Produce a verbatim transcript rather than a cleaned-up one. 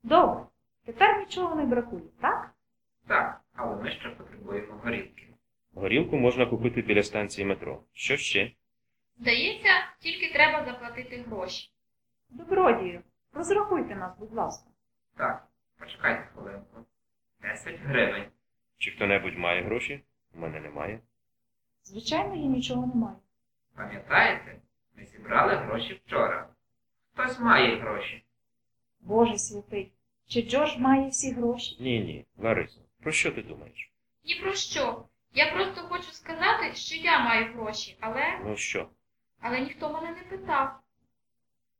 Добре. Тепер нічого не бракує, так? Так, але ми ще потребуємо горілки. Горілку можна купити біля станції метро. Що ще? Здається, тільки треба заплатити гроші. Добродію, розрахуйте нас, будь ласка. Так, почекайте хвилинку. Десять гривень. Чи хто-небудь має гроші? У мене немає. Звичайно, я нічого не маю. Пам'ятаєте, ми зібрали гроші вчора. Хтось має гроші. Боже святий, чи Джордж має всі гроші? Ні, ні, Ларисо, про що ти думаєш? Ні про що. Я просто хочу сказати, що я маю гроші, але... Ну що? Але ніхто мене не питав.